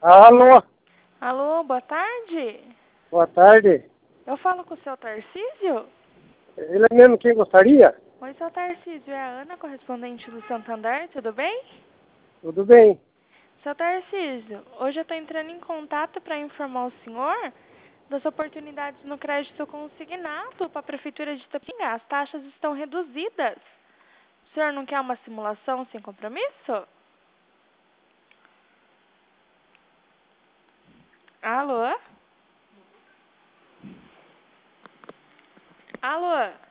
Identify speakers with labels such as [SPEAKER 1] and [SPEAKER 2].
[SPEAKER 1] Alô,
[SPEAKER 2] Alô, boa tarde.
[SPEAKER 1] boa tarde.
[SPEAKER 2] Eu falo com o seu Tarcísio?
[SPEAKER 1] Ele é mesmo quem gostaria?
[SPEAKER 2] Oi, seu Tarcísio, é a Ana, correspondente do Santander, tudo bem?
[SPEAKER 1] Tudo bem.
[SPEAKER 2] Seu Tarcísio, hoje eu estou entrando em contato para informar o senhor das oportunidades no crédito consignado para a Prefeitura de Itapinga. As taxas estão reduzidas. O senhor não quer uma simulação sem compromisso? Alô? Alô?